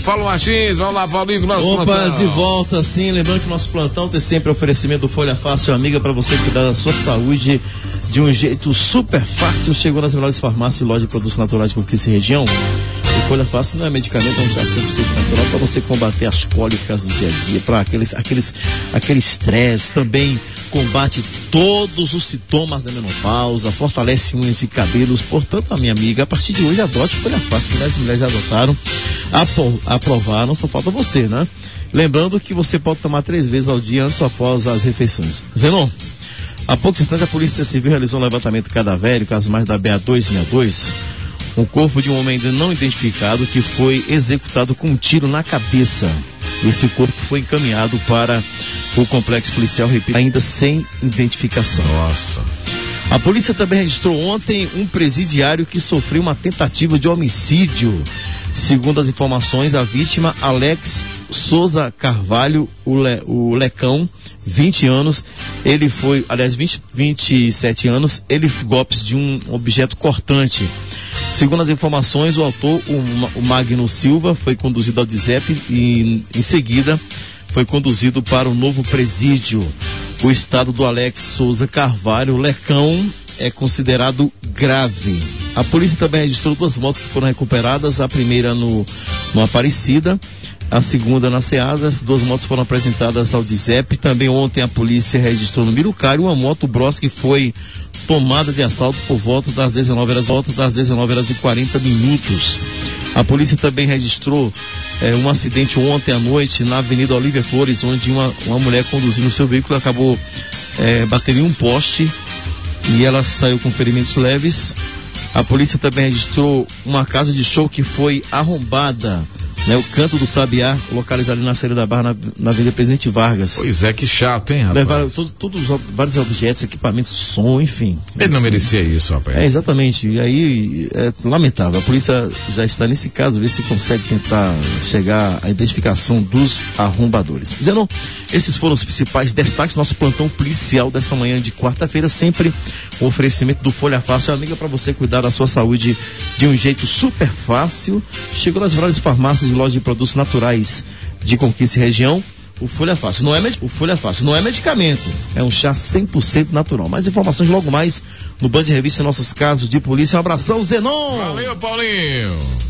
Fala Martins, vamos lá, Paulinho, nosso plantão. De volta, sim, lembrando que o nosso plantão tem sempre oferecimento do Folha Fácil, amiga, para você cuidar da sua saúde de um jeito super fácil. Chegou nas melhores farmácias e lojas de produtos naturais de Conquista e região. O Folha Fácil não é medicamento, é um chá 100% natural para você combater as cólicas do dia a dia, para aquele estresse, também combate todos os sintomas da menopausa, fortalece unhas e cabelos. Portanto, a minha amiga, a partir de hoje adote o Folha Fácil, que as mulheres já adotaram, aprovaram, só falta você, né? Lembrando que você pode tomar 3 vezes ao dia antes ou após as refeições. Zenon, há poucos instantes a Polícia Civil realizou um levantamento cadavérico às margens da BA-262, um corpo de um homem ainda não identificado que foi executado com um tiro na cabeça. Esse corpo foi encaminhado para o complexo policial, repito, ainda sem identificação. Nossa. A polícia também registrou ontem um presidiário que sofreu uma tentativa de homicídio. Segundo as informações, a vítima, Alex Souza Carvalho, o Lecão, 20 anos, ele foi, aliás, 27 anos, ele foi golpes de um objeto cortante. Segundo as informações, o autor, o Magno Silva, foi conduzido ao DIZEP e, em seguida, foi conduzido para o novo presídio. O estado do Alex Souza Carvalho, Lecão, é considerado grave. A polícia também registrou 2 motos que foram recuperadas, a primeira no Aparecida, a segunda na Ceasa. As 2 motos foram apresentadas ao DIZEP. Também ontem a polícia registrou no Mirucário uma moto Bros que foi tomada de assalto por volta das 19h40. A polícia também registrou um acidente ontem à noite na Avenida Olívia Flores, onde uma mulher conduzindo seu veículo acabou batendo em um poste e ela saiu com ferimentos leves. A polícia também registrou uma casa de show que foi arrombada, né, o Canto do Sabiá, localizado ali na Saída da Barra, na Avenida Presidente Vargas. Pois é, que chato, hein, rapaz? Levaram vários objetos, equipamentos, som, enfim. Ele não merecia isso, rapaz. Exatamente. E aí, é lamentável. A polícia já está nesse caso, ver se consegue tentar chegar à identificação dos arrombadores. Zenon, esses foram os principais destaques do nosso plantão policial dessa manhã de quarta-feira, sempre o oferecimento do Folha Fácil, amiga, para você cuidar da sua saúde de um jeito super fácil. Chegou nas melhores farmácias de loja de produtos naturais de Conquista e região. O Folha Fácil não é medicamento, é um chá 100% natural. Mais informações logo mais no Band Revista e nossos casos de polícia. Um abração, Zenon! Valeu, Paulinho!